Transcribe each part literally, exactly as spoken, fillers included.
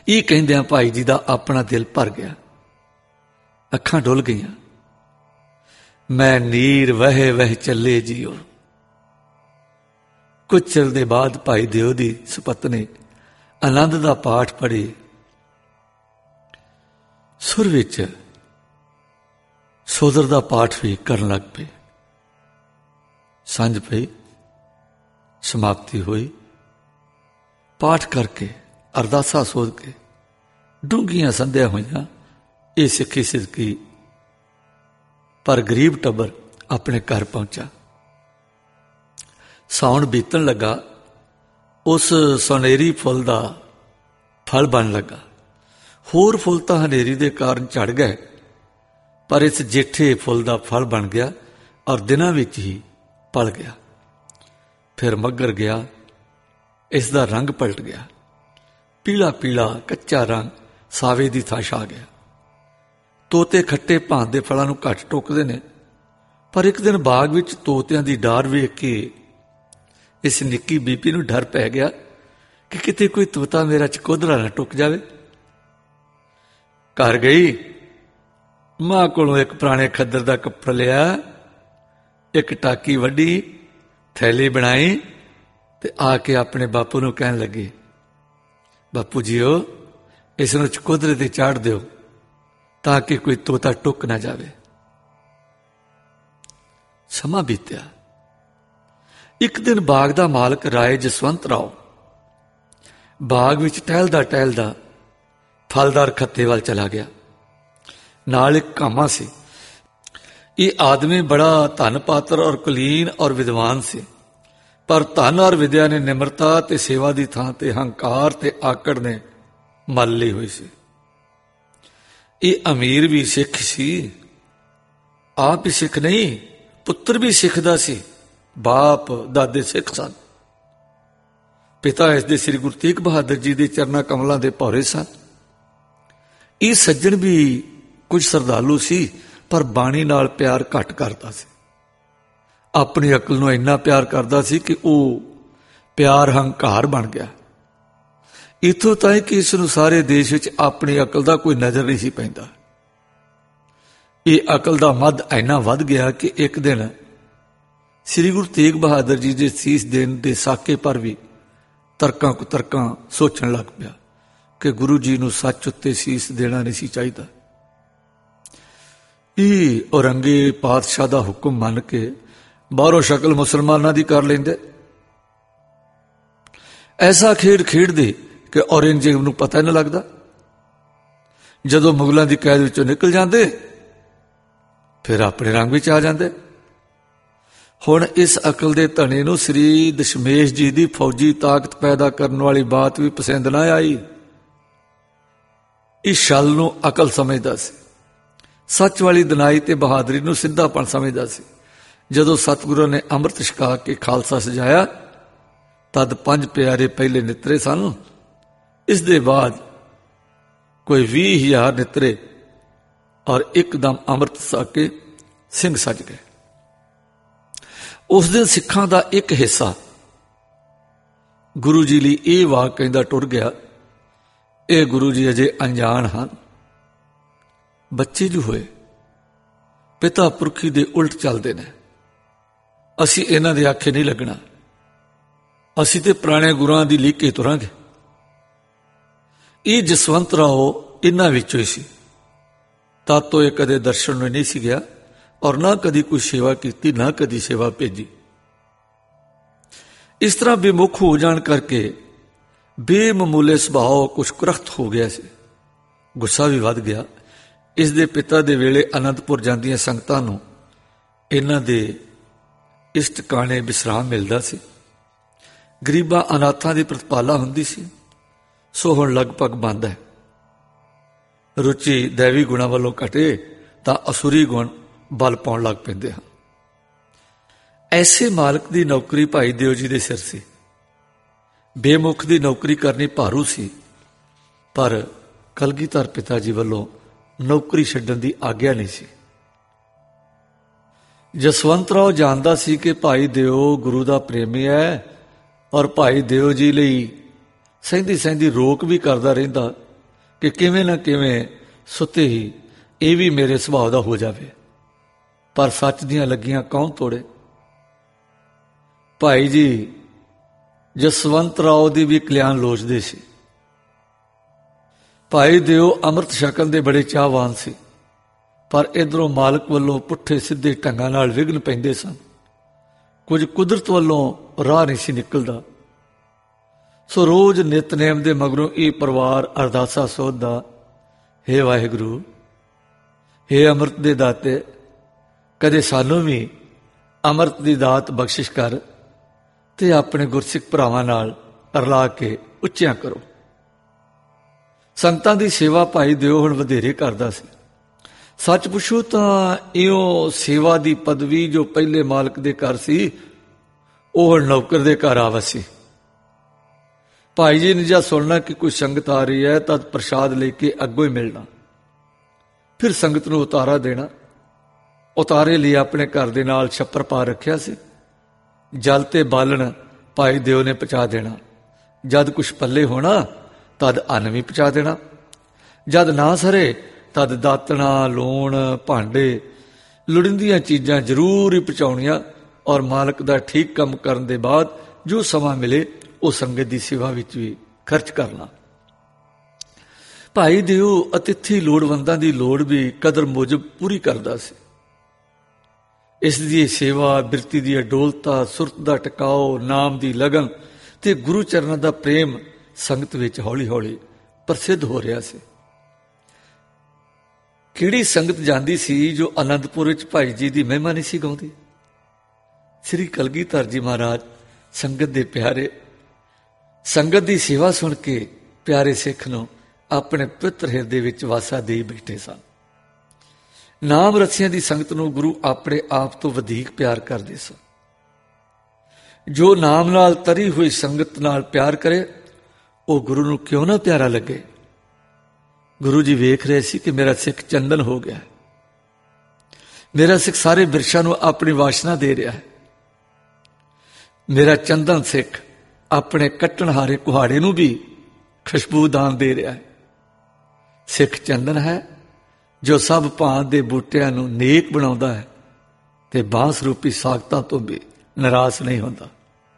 ਇਹ ਕਹਿੰਦਿਆਂ ਭਾਈ ਜੀ ਦਾ ਆਪਣਾ ਦਿਲ ਭਰ ਗਿਆ, ਅੱਖਾਂ ਡੁੱਲ ਗਈਆਂ। ਮੈਂ ਨੀਰ ਵਹਿ ਵਹਿ ਚੱਲੇ ਜੀਓ। ਕੁਝ ਚਿਰ ਦੇ ਬਾਅਦ ਭਾਈ ਦਿਓ ਦੀ ਸੁਪਤ ਨੇ ਆਨੰਦ ਦਾ ਪਾਠ ਪੜ੍ਹੇ। ਸੁਰ ਵਿੱਚ ਸੋਦਰ ਦਾ ਪਾਠ ਵੀ ਕਰਨ ਲੱਗ ਪਏ। ਸਾਂਝ ਪਈ, ਸਮਾਪਤੀ ਹੋਈ। ਪਾਠ ਕਰਕੇ ਅਰਦਾਸਾਂ ਸੋਧ ਕੇ ਡੂੰਘੀਆਂ ਸੰਧਿਆ ਹੋਈਆਂ। ਇਹ ਸਿੱਖੀ ਸਿਦਕੀ ਪਰ ਗਰੀਬ ਟੱਬਰ ਆਪਣੇ ਘਰ ਪਹੁੰਚਾ। ਸਾਉਣ ਬੀਤਣ ਲੱਗਾ। ਉਸ ਸੁਨਹਿਰੀ ਫੁੱਲ ਦਾ ਫਲ ਬਣ ਲੱਗਾ। ਹੋਰ ਫੁੱਲ ਤਾਂ ਹਨੇਰੀ ਦੇ ਕਾਰਨ ਝੜ ਗਏ, ਪਰ ਇਸ ਜੇਠੇ ਫੁੱਲ ਦਾ ਫਲ ਬਣ ਗਿਆ ਔਰ ਦਿਨਾਂ ਵਿੱਚ ਹੀ ਪਲ ਗਿਆ। ਫਿਰ ਮੱਘਰ ਗਿਆ, ਇਸ ਦਾ ਰੰਗ ਪਲਟ ਗਿਆ। ਪੀਲਾ ਪੀਲਾ ਕੱਚਾ ਰੰਗ ਸਾਵੇ ਦੀ ਥਾਂ ਛਾ ਗਿਆ। ਤੋਤੇ ਖੱਟੇ ਭਾਂਤ ਦੇ ਫਲਾਂ ਨੂੰ ਘੱਟ ਟੋਕਦੇ ਨੇ, ਪਰ ਇੱਕ ਦਿਨ ਬਾਗ ਵਿੱਚ ਤੋਤਿਆਂ ਦੀ ਡਾਰ ਵੇਖ ਕੇ ਇਸ ਨਿੱਕੀ ਬੀਬੀ ਨੂੰ ਡਰ ਪੈ ਗਿਆ ਕਿ ਕਿਤੇ ਕੋਈ ਤੋਤਾ ਮੇਰਾ ਚਕੋਦਰਾ ਨਾ ਟੁੱਕ ਜਾਵੇ। ਘਰ ਗਈ, ਮਾਂ ਕੋਲੋਂ ਇੱਕ ਪੁਰਾਣੇ ਖੱਦਰ ਦਾ ਕੱਪੜਾ ਲਿਆ, ਇੱਕ ਟਾਕੀ ਵੱਢੀ, ਥੈਲੀ ਬਣਾਈ ਤੇ ਆ ਕੇ ਆਪਣੇ ਬਾਪੂ ਨੂੰ ਕਹਿਣ ਲੱਗੀ, ਬਾਪੂ ਜੀਓ, ਇਸ ਨੂੰ ਚਕੋਦਰੇ ਤੇ ਚਾੜ ਦਿਓ ਤਾਂ ਕਿ ਕੋਈ ਤੋਤਾ ਟੁੱਕ ਨਾ ਜਾਵੇ। ਸਮਾਂ ਬੀਤਿਆ। ਇੱਕ ਦਿਨ ਬਾਗ ਦਾ ਮਾਲਕ ਰਾਏ ਜਸਵੰਤ ਰਾਓ ਬਾਗ ਵਿੱਚ ਟਹਿਲਦਾ ਟਹਿਲਦਾ ਫਲਦਾਰ ਖੱਤੇ ਵੱਲ ਚਲਾ ਗਿਆ। ਨਾਲ ਇੱਕ ਕਾਮਾ ਸੀ। ਇਹ ਆਦਮੀ ਬੜਾ ਧਨ ਪਾਤਰ ਔਰ ਕੁਲੀਨ ਔਰ ਵਿਦਵਾਨ ਸੀ, ਪਰ ਧਨ ਔਰ ਵਿਦਿਆ ਨੇ ਨਿਮਰਤਾ ਤੇ ਸੇਵਾ ਦੀ ਥਾਂ ਤੇ ਹੰਕਾਰ ਤੇ ਆਕੜ ਨੇ ਮੱਲ ਲਈ ਹੋਈ ਸੀ। ਇਹ ਅਮੀਰ ਵੀ ਸਿੱਖ ਸੀ। ਆਪ ਹੀ ਸਿੱਖ ਨਹੀਂ, ਪੁੱਤਰ ਵੀ ਸਿੱਖ ਦਾ ਸੀ। ਬਾਪ ਦਾਦੇ ਸਿੱਖ ਸਨ। ਪਿਤਾ ਇਸ ਦੇ ਸ੍ਰੀ ਗੁਰੂ ਤੇਗ ਬਹਾਦਰ ਜੀ ਦੇ ਚਰਨਾਂ ਕਮਲਾਂ ਦੇ ਭੌਰੇ ਸਨ। ਇਹ ਸੱਜਣ ਵੀ ਕੁਝ ਸ਼ਰਧਾਲੂ ਸੀ, ਪਰ ਬਾਣੀ ਨਾਲ ਪਿਆਰ ਘੱਟ ਕਰਦਾ ਸੀ। ਆਪਣੀ ਅਕਲ ਨੂੰ ਇੰਨਾ ਪਿਆਰ ਕਰਦਾ ਸੀ ਕਿ ਉਹ ਪਿਆਰ ਹੰਕਾਰ ਬਣ ਗਿਆ। ਇੱਥੋਂ ਤਾਈਂ ਕਿ ਇਸ ਨੂੰ ਸਾਰੇ ਦੇਸ਼ ਵਿੱਚ ਆਪਣੀ ਅਕਲ ਦਾ ਕੋਈ ਨਜ਼ਰ ਨਹੀਂ ਸੀ ਪੈਂਦਾ। ਇਹ ਅਕਲ ਦਾ ਮੱਧ ਇੰਨਾ ਵੱਧ ਗਿਆ ਕਿ ਇੱਕ ਦਿਨ ਸ੍ਰੀ ਗੁਰੂ ਤੇਗ ਬਹਾਦਰ ਜੀ ਦੇ ਸੀਸ ਦੇਣ ਦੇ ਸਾਕੇ ਪਰ ਵੀ ਤਰਕਾਂ ਕੁਤਰਕਾਂ ਸੋਚਣ ਲੱਗ ਪਿਆ ਕਿ ਗੁਰੂ ਜੀ ਨੂੰ ਸੱਚ ਉੱਤੇ ਸੀਸ ਦੇਣਾ ਨਹੀਂ ਸੀ ਚਾਹੀਦਾ। ਇਹ ਔਰੰਗੇ ਪਾਤਸ਼ਾਹ ਦਾ ਹੁਕਮ ਮੰਨ ਕੇ ਬਾਹਰੋਂ ਸ਼ਕਲ ਮੁਸਲਮਾਨਾਂ ਦੀ ਕਰ ਲੈਂਦੇ। ਐਸਾ ਖੇਡ ਖੇਡਦੇ ਕਿ ਔਰੰਗਜ਼ੇਬ ਨੂੰ ਪਤਾ ਨਹੀਂ ਲੱਗਦਾ। ਜਦੋਂ ਮੁਗਲਾਂ ਦੀ ਕੈਦ ਵਿੱਚੋਂ ਨਿਕਲ ਜਾਂਦੇ, ਫਿਰ ਆਪਣੇ ਰੰਗ ਵਿੱਚ ਆ ਜਾਂਦੇ। ਹੁਣ ਇਸ ਅਕਲ ਦੇ ਧਨੀ ਨੂੰ ਸ੍ਰੀ ਦਸ਼ਮੇਸ਼ ਜੀ ਦੀ ਫੌਜੀ ਤਾਕਤ ਪੈਦਾ ਕਰਨ ਵਾਲੀ ਬਾਤ ਵੀ ਪਸੰਦ ਨਾ ਆਈ। ਇਸ ਛਲ ਨੂੰ ਅਕਲ ਸਮਝਦਾ ਸੀ। ਸੱਚ ਵਾਲੀ ਦਿਨਾਈ ਤੇ ਬਹਾਦਰੀ ਨੂੰ ਸਿੱਧਾਪਣ ਸਮਝਦਾ ਸੀ। ਜਦੋਂ ਸਤਿਗੁਰੂ ਨੇ ਅੰਮ੍ਰਿਤ ਛਕਾ ਕੇ ਖਾਲਸਾ ਸਜਾਇਆ, ਤਦ ਪੰਜ ਪਿਆਰੇ ਪਹਿਲੇ ਨਿਤਰੇ ਸਨ। ਇਸ ਦੇ ਬਾਅਦ ਕੋਈ ਵੀਹ ਹਜ਼ਾਰ ਨਿਤਰੇ ਔਰ ਇੱਕਦਮ ਅੰਮ੍ਰਿਤ ਛਕ ਕੇ ਸਿੰਘ ਸਜ ਗਏ। ਉਸ ਦਿਨ ਸਿੱਖਾਂ ਦਾ ਇੱਕ ਹਿੱਸਾ ਗੁਰੂ ਜੀ ਲਈ ਇਹ ਵਾਕ ਕਹਿੰਦਾ ਟੁਰ ਗਿਆ, ਇਹ ਗੁਰੂ ਜੀ ਅਜੇ ਅਣਜਾਣ ਹਨ। ਬੱਚੇ ਜੋ ਹੋਏ ਪਿਤਾ ਪੁਰਖੀ ਦੇ ਉਲਟ ਚੱਲਦੇ ਨੇ, ਅਸੀਂ ਇਹਨਾਂ ਦੇ ਆਖੇ ਨਹੀਂ ਲੱਗਣਾ। ਅਸੀਂ ਤੇ ਪੁਰਾਣੇ ਗੁਰਾਂ ਦੀ ਲੀਕੇ ਤੁਰਾਂਗੇ। ਇਹ ਜਸਵੰਤ ਰਾਓ ਇਹਨਾਂ ਵਿੱਚੋਂ ਹੀ ਸੀ। ਤਦ ਤੋਂ ਇਹ ਕਦੇ ਦਰਸ਼ਨ ਨੂੰ ਨਹੀਂ ਸੀ ਗਿਆ ਔਰ ਨਾ ਕਦੀ ਕੋਈ ਸੇਵਾ ਕੀਤੀ, ਨਾ ਕਦੀ ਸੇਵਾ ਭੇਜੀ। ਇਸ ਤਰ੍ਹਾਂ ਬੇਮੁਖ ਹੋ ਜਾਣ ਕਰਕੇ ਬੇਮਮੂਲੇ ਸੁਭਾਅ ਕੁਛ ਕੁਰਖਤ ਹੋ ਗਿਆ ਸੀ। ਗੁੱਸਾ ਵੀ ਵੱਧ ਗਿਆ। ਇਸ ਦੇ ਪਿਤਾ ਦੇ ਵੇਲੇ ਅਨੰਦਪੁਰ ਜਾਂਦੀਆਂ ਸੰਗਤਾਂ ਨੂੰ ਇਹਨਾਂ ਦੇ ਇਸ ਟਿਕਾਣੇ ਵਿਸਰਾਮ ਮਿਲਦਾ ਸੀ। ਗਰੀਬਾਂ ਅਨਾਥਾਂ ਦੀ ਪ੍ਰਤਪਾਲਾ ਹੁੰਦੀ ਸੀ, ਸੋ ਹੁਣ ਲਗਭਗ ਬੰਦ ਹੈ। ਰੁਚੀ ਦੈਵੀ ਗੁਣਾਂ ਵੱਲੋਂ ਘਟੇ ਤਾਂ ਅਸੁਰੀ ਗੁਣ ਬਲ ਪਾਉਣ ਲੱਗ ਪੈਂਦੇ ਹਨ। ਐਸੇ ਮਾਲਕ ਦੀ ਨੌਕਰੀ ਭਾਈ ਦਿਓ ਜੀ ਦੇ ਸਿਰ ਸੀ। ਬੇਮੁਖ ਦੀ ਨੌਕਰੀ ਕਰਨੀ ਭਾਰੂ ਸੀ, ਪਰ ਕਲਗੀਧਰ ਪਿਤਾ ਜੀ ਵੱਲੋਂ ਨੌਕਰੀ ਛੱਡਣ ਦੀ ਆਗਿਆ ਨਹੀਂ ਸੀ। ਜਸਵੰਤ ਰਾਓ ਜਾਣਦਾ ਸੀ ਕਿ ਭਾਈ ਦਿਓ ਗੁਰੂ ਦਾ ਪ੍ਰੇਮੀ ਹੈ ਔਰ ਭਾਈ ਦਿਓ ਜੀ ਲਈ ਸਹਿੰਦੀ ਸਹਿੰਦੀ ਰੋਕ ਵੀ ਕਰਦਾ ਰਹਿੰਦਾ ਕਿ ਕਿਵੇਂ ਨਾ ਕਿਵੇਂ ਸੁੱਤੇ ਹੀ ਇਹ ਵੀ ਮੇਰੇ ਸੁਭਾਅ ਦਾ ਹੋ ਜਾਵੇ, ਪਰ ਸੱਚ ਦੀਆਂ ਲੱਗੀਆਂ ਕੌਣ ਤੋੜੇ। ਭਾਈ ਜੀ ਜਸਵੰਤ ਰਾਓ ਦੀ ਵੀ ਕਲਿਆਣ ਲੋਚਦੇ ਸੀ। ਭਾਈ ਦਿਓ ਅੰਮ੍ਰਿਤ ਛਕਣ ਦੇ ਬੜੇ ਚਾਹਵਾਨ ਸੀ, ਪਰ ਇਧਰੋਂ ਮਾਲਕ ਵੱਲੋਂ ਪੁੱਠੇ ਸਿੱਧੇ ਢੰਗਾਂ ਨਾਲ ਵਿਘਨ ਪੈਂਦੇ ਸਨ। ਕੁਝ ਕੁਦਰਤ ਵੱਲੋਂ ਰਾਹ ਨਹੀਂ ਸੀ ਨਿਕਲਦਾ। ਸੋ ਰੋਜ਼ ਨਿਤਨੇਮ ਦੇ ਮਗਰੋਂ ਇਹ ਪਰਿਵਾਰ ਅਰਦਾਸਾ ਸੋਧਦਾ, ਹੇ ਵਾਹਿਗੁਰੂ, ਹੇ ਅੰਮ੍ਰਿਤ ਦੇ ਦਾਤੇ, ਕਦੇ ਸਾਨੂੰ ਵੀ ਅੰਮ੍ਰਿਤ ਦੀ ਦਾਤ ਬਖਸ਼ਿਸ਼ ਕਰ ਤੇ ਆਪਣੇ ਗੁਰਸਿੱਖ ਭਰਾਵਾਂ ਨਾਲ ਰਲਾ ਕੇ ਉੱਚਿਆਂ ਕਰੋ। ਸੰਗਤਾਂ ਦੀ ਸੇਵਾ ਭਾਈ ਦਿਓ ਹੁਣ ਵਧੇਰੇ ਕਰਦਾ ਸੀ। ਸੱਚ ਪੁੱਛੋ ਤਾਂ ਇਉਂ ਸੇਵਾ ਦੀ ਪਦਵੀ ਜੋ ਪਹਿਲੇ ਮਾਲਕ ਦੇ ਘਰ ਸੀ, ਉਹ ਹੁਣ ਨੌਕਰ ਦੇ ਘਰ ਆ ਵਸੀ। ਭਾਈ ਜੀ ਨੇ ਜਾਂ ਸੁਣਨਾ ਕਿ ਕੋਈ ਸੰਗਤ ਆ ਰਹੀ ਹੈ ਤਾਂ ਪ੍ਰਸ਼ਾਦ ਲੈ ਕੇ ਅੱਗੋਂ ਹੀ ਮਿਲਣਾ, ਫਿਰ ਸੰਗਤ ਨੂੰ ਉਤਾਰਾ ਦੇਣਾ। ਉਤਾਰੇ ਲਈ ਆਪਣੇ ਘਰ ਦੇ ਨਾਲ ਛੱਪਰ ਪਾ ਰੱਖਿਆ ਸੀ। ਜਲ ਤੇ ਬਾਲਣ ਭਾਈ ਦਿਓ ਨੇ ਪਹੁੰਚਾ ਦੇਣਾ। ਜਦ ਕੁਛ ਪੱਲੇ ਹੋਣਾ ਤਦ ਅੰਨ ਵੀ ਪਹੁੰਚਾ ਦੇਣਾ। ਜਦ ਨਾ ਸਰੇ ਤਦ ਦਾਤਣਾ, ਲੂਣ, ਭਾਂਡੇ, ਲੋੜੀਂਦੀਆਂ ਚੀਜ਼ਾਂ ਜ਼ਰੂਰ ਹੀ ਪਹੁੰਚਾਉਣੀਆਂ, ਔਰ ਮਾਲਕ ਦਾ ਠੀਕ ਕੰਮ ਕਰਨ ਦੇ ਬਾਅਦ ਜੋ ਸਮਾਂ ਮਿਲੇ ਉਹ ਸੰਗਤ ਦੀ ਸੇਵਾ ਵਿੱਚ ਵੀ ਖਰਚ ਕਰਨਾ। ਭਾਈ ਦਿਓ ਅਤਿਥੀ ਲੋੜਵੰਦਾਂ ਦੀ ਲੋੜ ਵੀ ਕਦਰ ਮੁਜਬ ਪੂਰੀ ਕਰਦਾ ਸੀ। ਇਸ ਦੀ ਸੇਵਾ, ਬਿਰਤੀ ਦੀ ਅਡੋਲਤਾ, ਸੁਰਤ ਦਾ ਟਿਕਾਓ, ਨਾਮ ਦੀ ਲਗਨ ਤੇ ਗੁਰੂ ਚਰਨਾਂ ਦਾ ਪ੍ਰੇਮ ਸੰਗਤ ਵਿੱਚ ਹੌਲੀ ਹੌਲੀ ਪ੍ਰਸਿੱਧ ਹੋ ਰਿਹਾ ਸੀ। ਕਿਹੜੀ ਸੰਗਤ ਜਾਂਦੀ ਸੀ ਜੋ ਆਨੰਦਪੁਰ ਵਿੱਚ ਭਾਈ ਜੀ ਦੀ ਮਹਿਮਾ ਨਹੀਂ ਸੀ ਗਾਉਂਦੀ। ਸ੍ਰੀ ਕਲਗੀਧਰ ਜੀ ਮਹਾਰਾਜ ਸੰਗਤ ਦੇ ਪਿਆਰੇ, ਸੰਗਤ ਦੀ ਸੇਵਾ ਸੁਣ ਕੇ ਪਿਆਰੇ ਸਿੱਖ ਨੂੰ ਆਪਣੇ ਪਵਿੱਤਰ ਹਿਰਦੇ ਵਿੱਚ ਵਾਸਾ ਦੇ ਬੈਠੇ ਸਨ। ਨਾਮ ਰਸੀਆਂ ਦੀ ਸੰਗਤ ਨੂੰ ਗੁਰੂ ਆਪਣੇ ਆਪ ਤੋਂ ਵਧੇਕ ਪਿਆਰ ਕਰਦੇ ਸਨ। ਜੋ ਨਾਮ ਨਾਲ ਤਰੀ ਹੋਈ ਸੰਗਤ ਨਾਲ ਪਿਆਰ ਕਰੇ ਉਹ ਗੁਰੂ ਨੂੰ ਕਿਉਂ ਨਾ ਪਿਆਰਾ ਲੱਗੇ। ਗੁਰੂ ਜੀ ਵੇਖ ਰਹੇ ਸੀ ਕਿ ਮੇਰਾ ਸਿੱਖ ਚੰਦਨ ਹੋ ਗਿਆ, ਮੇਰਾ ਸਿੱਖ ਸਾਰੇ ਬਿਰਸ਼ਾਂ ਨੂੰ ਆਪਣੀ ਵਾਸ਼ਨਾ ਦੇ ਰਿਹਾ ਹੈ, ਮੇਰਾ ਚੰਦਨ ਸਿੱਖ ਆਪਣੇ ਕੱਟਣਹਾਰੇ ਕੁਹਾੜੇ ਨੂੰ ਵੀ ਖੁਸ਼ਬੂਦਾਨ ਦੇ ਰਿਹਾ ਹੈ। ਸਿੱਖ ਚੰਦਨ ਹੈ ਜੋ ਸਭ ਭਾਂਤ ਦੇ ਬੂਟਿਆਂ ਨੂੰ ਨੇਕ ਬਣਾਉਂਦਾ ਹੈ ਤੇ ਬਾਂਸ ਰੂਪੀ ਸਾਖਤਾਂ ਤੋਂ ਵੀ ਨਿਰਾਸ਼ ਨਹੀਂ ਹੁੰਦਾ।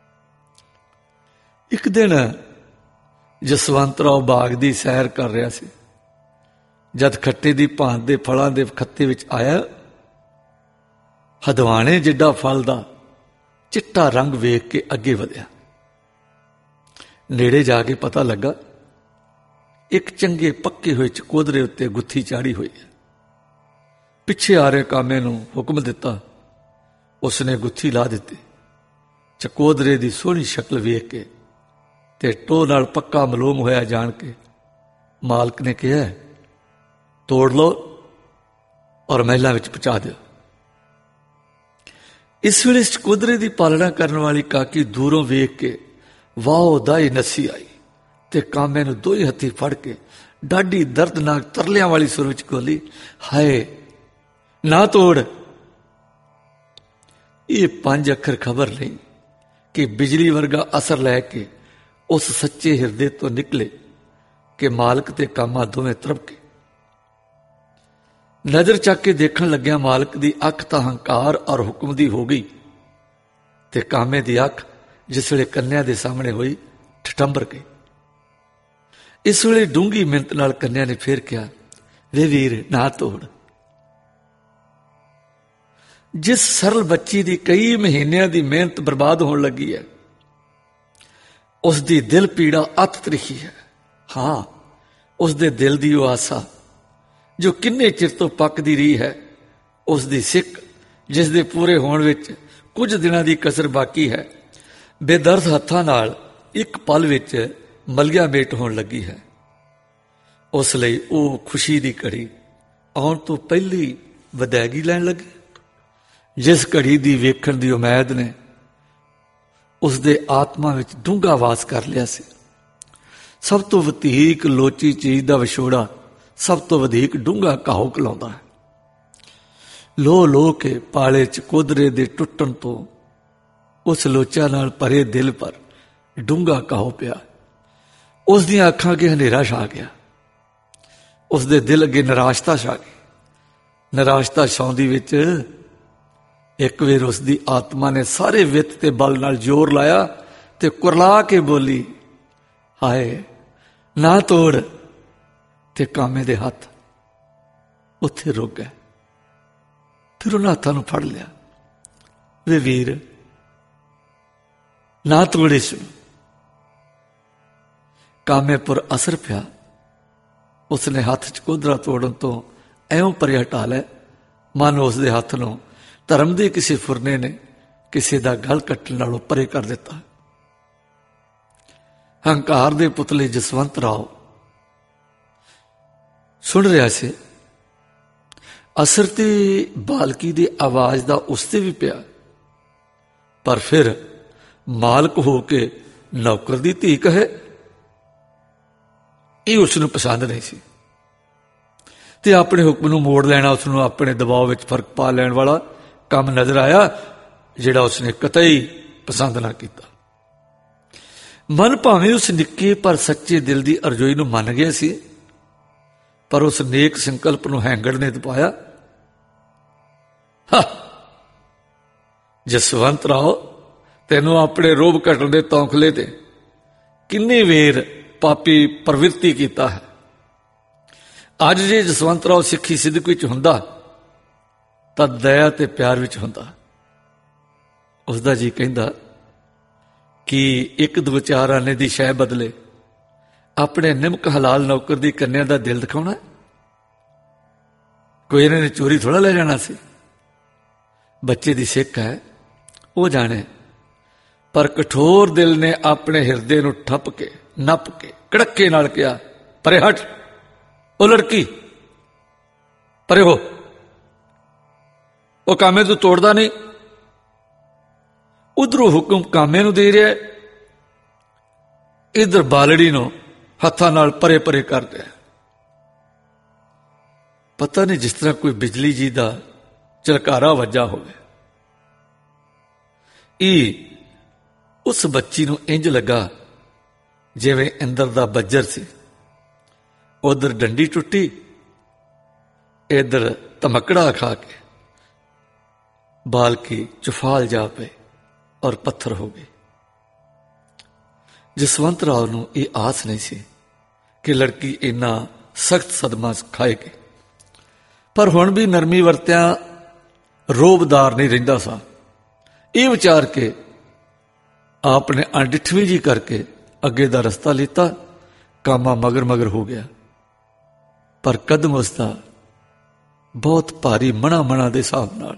ਇੱਕ ਦਿਨ ਜਸਵੰਤ ਰਾਓ ਬਾਗ ਦੀ ਸੈਰ ਕਰ ਰਿਹਾ ਸੀ। ਜਦ ਖੱਟੇ ਦੀ ਭਾਂਤ ਦੇ ਫਲਾਂ ਦੇ ਖੱਤੇ ਵਿੱਚ ਆਇਆ, ਹਦਵਾਣੇ ਜਿੱਡਾ ਫਲ ਦਾ ਚਿੱਟਾ ਰੰਗ ਵੇਖ ਕੇ ਅੱਗੇ ਵਧਿਆ। ਨੇੜੇ ਜਾ ਕੇ ਪਤਾ ਲੱਗਾ ਇੱਕ ਚੰਗੇ ਪੱਕੇ ਹੋਏ ਚਕੋਦਰੇ ਉੱਤੇ ਗੁੱਥੀ ਚਾੜੀ ਹੋਈ ਹੈ। ਪਿੱਛੇ ਆ ਰਹੇ ਕਾਮੇ ਨੂੰ ਹੁਕਮ ਦਿੱਤਾ, ਉਸਨੇ ਗੁੱਥੀ ਲਾ ਦਿੱਤੀ। ਚਕੋਦਰੇ ਦੀ ਸੋਹਣੀ ਸ਼ਕਲ ਵੇਖ ਕੇ ਤੇ ਟੋਹ ਨਾਲ ਪੱਕਾ ਮਲੂਮ ਹੋਇਆ ਜਾਣ ਕੇ ਮਾਲਕ ਨੇ ਕਿਹਾ, ਤੋੜ ਲਓ ਔਰ ਮਹਿਲਾਂ ਵਿੱਚ ਪਹੁੰਚਾ ਦਿਓ। ਇਸ ਵੇਲੇ ਚਕੋਦਰੇ ਦੀ ਪਾਲਣਾ ਕਰਨ ਵਾਲੀ ਕਾਕੀ ਦੂਰੋਂ ਵੇਖ ਕੇ ਵਾਹ ਦਾਈ ਨੱਸੀ ਆਈ ਤੇ ਕਾਮੇ ਨੂੰ ਦੋਈ ਹੱਥੀ ਫੜ ਕੇ ਡਾਢੀ ਦਰਦਨਾਕ ਤਰਲਿਆਂ ਵਾਲੀ ਸੁਰ ਵਿੱਚ ਬੋਲੀ, ਹਾਏ ਨਾ ਤੋੜ। ਇਹ ਪੰਜ ਅੱਖਰ ਖਬਰ ਨਹੀਂ ਕਿ ਬਿਜਲੀ ਵਰਗਾ ਅਸਰ ਲੈ ਕੇ ਉਸ ਸੱਚੇ ਹਿਰਦੇ ਤੋਂ ਨਿਕਲੇ ਕਿ ਮਾਲਕ ਤੇ ਕਾਮਾ ਦੋਵੇਂ ਤਰਪਕੇ। ਨਜ਼ਰ ਚੱਕ ਕੇ ਦੇਖਣ ਲੱਗਿਆ ਮਾਲਕ ਦੀ ਅੱਖ ਤਾਂ ਹੰਕਾਰ ਔਰ ਹੁਕਮ ਦੀ ਹੋ ਗਈ ਤੇ ਕਾਮੇ ਦੀ ਅੱਖ ਜਿਸ ਵੇਲੇ ਕੰਨਿਆ ਦੇ ਸਾਹਮਣੇ ਹੋਈ ਠਠੰਬਰ ਗਈ। ਇਸ ਵੇਲੇ ਡੂੰਗੀ ਮਿਹਨਤ ਨਾਲ ਕੰਨਿਆ ਨੇ ਫੇਰ ਕਿਹਾ, ਵੇ ਵੀਰ ਨਾ ਤੋੜ। ਜਿਸ ਸਰਲ ਬੱਚੀ ਦੀ ਕਈ ਮਹੀਨਿਆਂ ਦੀ ਮਿਹਨਤ ਬਰਬਾਦ ਹੋਣ ਲੱਗੀ ਹੈ, ਉਸ ਦੀ ਦਿਲ ਪੀੜਾ ਅਤ ਤ੍ਰਿਖੀ ਹੈ। ਹਾਂ, ਉਸ ਦੇ ਦਿਲ ਦੀ ਉਹ ਆਸਾ ਜੋ ਕਿੰਨੇ ਚਿਰ ਤੋਂ ਪੱਕਦੀ ਰਹੀ ਹੈ, ਉਸ ਦੀ ਸਿੱਕ ਜਿਸ ਦੇ ਪੂਰੇ ਹੋਣ ਵਿੱਚ ਕੁਝ ਦਿਨਾਂ ਦੀ ਕਸਰ ਬਾਕੀ ਹੈ, ਬੇਦਰਦ ਹੱਥਾਂ ਨਾਲ ਇੱਕ ਪਲ ਵਿੱਚ ਮਲਿਆ ਮੇਟ ਹੋਣ ਲੱਗੀ ਹੈ। ਉਸ ਲਈ ਉਹ ਖੁਸ਼ੀ ਦੀ ਘੜੀ ਆਉਣ ਤੋਂ ਪਹਿਲੀ ਵਿਦਾਇਗੀ ਲੈਣ ਲੱਗੀ। ਜਿਸ ਘੜੀ ਦੀ ਵੇਖਣ ਦੀ ਉਮੀਦ ਨੇ ਉਸ ਦੇ ਆਤਮਾ ਵਿੱਚ ਡੂੰਘਾ ਵਾਸ ਕਰ ਲਿਆ ਸੀ। ਸਭ ਤੋਂ ਵਧੇਕ ਲੋਚੀ ਚੀਜ਼ ਦਾ ਵਿਛੋੜਾ ਸਭ ਤੋਂ ਵਧੇਕ ਡੂੰਘਾ ਘਾਉ ਕਲਾਉਂਦਾ ਹੈ। ਲੋ ਲੋ ਕੇ ਪਾਲੇ ਚਕੋਦਰੇ ਦੇ ਟੁੱਟਣ ਤੋਂ ਉਸ ਲੋਚਾ ਨਾਲ ਭਰੇ ਦਿਲ ਪਰ ਡੂੰਘਾ ਘਾਉ ਪਿਆ। ਉਸ ਦੀਆਂ ਅੱਖਾਂ ਅੱਗੇ ਹਨੇਰਾ ਛਾ ਗਿਆ। उसदे दिल अगे निराशता छा गई। निराशता छाउंदी विच एक वेर उसदी आत्मा ने सारे वित्त ते बल नाल जोर लाया ते कुरला के बोली, हाय ना तोड़। ते कामे दे हथ उत्थे रुक गए। फिर उन्हें हत्थां नूं फड़ लिया, वे वीर ना तोड़ इस। कामे पर असर पिया। उसने हथ चकोदरा तोड़न तो एवं परे हटा लिया मानो उसके हथ नूं धर्म के किसी फुरने ने किसी का गल कट्टण नालों परे कर दिता। हंकार दे पुतले जसवंत राव सुन रहा से। असर ते बालकी दी आवाज का उसते भी पिया, पर फिर मालक हो के नौकर दी धी कहे, ये उसनूं पसंद नहीं सी ते अपने हुक्म नूं मोड़ लेना उसनूं अपने दबाव विच फर्क पा लैण वाला काम नजर आया, जिहड़ा उसने कतई पसंद ना किया। मन भावें उस निक्के पर सच्चे दिल की अरजोई नूं मन गया सी, पर उस नेक संकल्प नूं हैंगड़ ने दबाया। हा जसवंत राव, तेनों अपने रोब घटन दे तौखले ते किन्नी वेर पापी प्रवृत्ति कीता है। अज जे जसवंत राव सिक्खी सिदक विच हुंदा तां दया ते प्यार विच हुंदा। उसदा जी कहंदा कि एक दो चार आने दी शै बदले अपने निमक हलाल नौकर दी कन्या दा दिल दिखाउणा। कोई इन्हां ने चोरी थोड़ा ले जाना सी। बच्चे दी सिख है वो जाने, पर कठोर दिल ने अपने हिरदे नूं ठप के नप के कड़के नाल कहा, परे हट ओ लड़की, परे हो। वो कामे तू तोड़दा नहीं। उधरों हुक्म कामे नूं दे रहा, इधर बालड़ी नूं हत्थां नाल परे परे कर दिया। पता नहीं जिस तरह कोई बिजली जी का झलकारा वजा होवे। ई उस बच्ची नूं इंज लगा जिवें अंदर दा बज्जर सी। उधर डंडी टुटी, इधर धमकड़ा खा के बालकी चुफाल जा पे और पत्थर हो गई। जसवंत राव नूं यह आस नहीं सी कि लड़की इन्ना सख्त सदमा खाएगी, पर हुण भी नरमी वरत्या रोबदार नहीं रहिंदा सा। ये विचार के आपने अणडिठवी जी करके अगे दा रस्ता लीता। कामा मगर मगर हो गया, पर कदम उसका बहुत भारी मणा मणा दे हिसाब नाल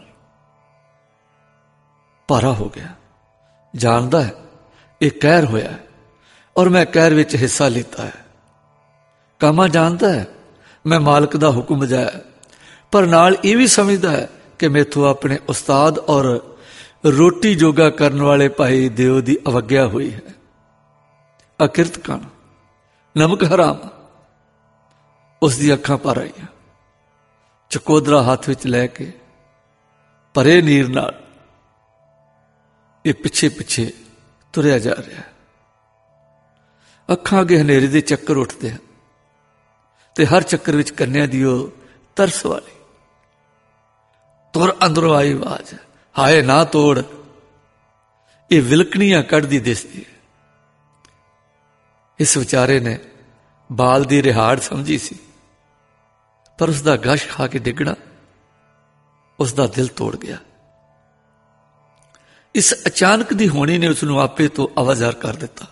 भारा हो गया। जानदा है ये कहर होया है और मैं कहर विच हिस्सा लीता है। कामा जानदा है मैं मालिक दा हुक्म बजाया, पर नाल ये भी समझदा है कि मैथों अपने उस्ताद और रोटी जोगा करने वाले भाई देव की अवज्ञा हुई है। अकिरत खाना, नमक हराम। उसकी अखां भर आईयां। चकोदरा हाथ विच लैके भरे नीर नाल ये पिछे पिछे तुरया जा रहा है। अखां अगे हनेरे दे चक्कर उठते हैं ते हर चक्कर विच कन्या दी ओ तरस वाली तुर अंदरों आई आवाज, हाय ना तोड़। ये विलकणियां कढ़दी दिसदी है। इस विचारे ने बाल दी रिहाड़ समझी सी, पर उसका गश खा के डिगना उसका दिल तोड़ गया। इस अचानक दी होनी ने उसनूं आपे तो आवाजार कर दिता।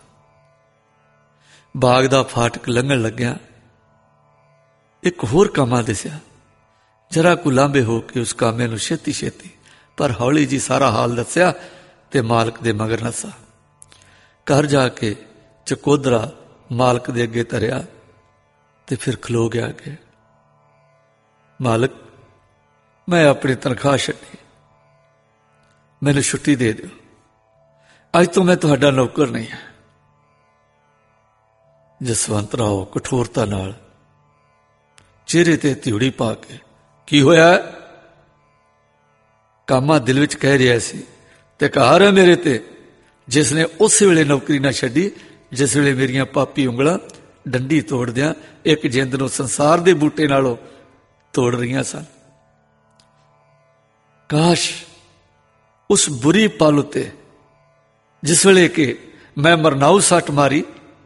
बाग दा फाटक लंघण लग्या एक होर कामा दिसिया। जरा को लांबे हो के उस कामे नूं छेती छेती पर हौली जी सारा हाल दस्या ते मालक दे मगर नसा। घर जाके चकोदरा मालक दे अगे धरिया ते फिर खलो गया कि मालक मैं अपनी तनख्वाह छड्डी, मैनूं छुट्टी दे दिओ। अज तो मैं तुहाडा नौकर नहीं है। जसवंत राव कठोरता नाल चेहरे ते त्यूड़ी पा के की होया है? कामा दिल विच कह रहा सी ते कहर है मेरे ते जिसने उस वेले नौकरी ना छड्डी जिस वेले मेरियां पापी उंगलां ਡੰਡੀ ਤੋੜਦਿਆਂ ਇੱਕ ਜਿੰਦ ਨੂੰ ਸੰਸਾਰ ਦੇ ਬੂਟੇ ਨਾਲੋਂ ਤੋੜ ਰਹੀਆਂ ਸਨ। ਕਾਸ਼ ਉਸ ਬੁਰੀ ਪਲ ਉੱਤੇ ਜਿਸ ਵੇਲੇ ਕਿ ਮੈਂ ਮਰਨਾਊ ਸੱਟ ਮਾਰੀ,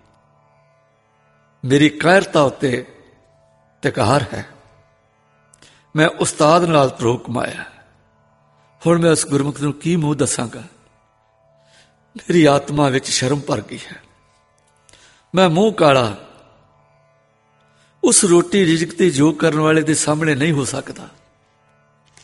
ਮੇਰੀ ਕਾਇਰਤਾ ਉੱਤੇ ਤੇ ਕਹਿਰ ਹੈ। ਮੈਂ ਉਸਤਾਦ ਨਾਲ ਧਰੋਹ ਕਮਾਇਆ, ਹੁਣ ਮੈਂ ਉਸ ਗੁਰਮੁਖ ਨੂੰ ਕੀ ਮੂੰਹ ਦੱਸਾਂਗਾ। ਮੇਰੀ ਆਤਮਾ ਵਿੱਚ ਸ਼ਰਮ ਭਰ ਗਈ ਹੈ। ਮੈਂ ਮੂੰਹ ਕਾਲਾ ਉਸ ਰੋਟੀ ਰਿਜ਼ਕ ਤੇ ਜੋ ਕਰਨ ਵਾਲੇ ਦੇ ਸਾਹਮਣੇ ਨਹੀਂ ਹੋ ਸਕਦਾ।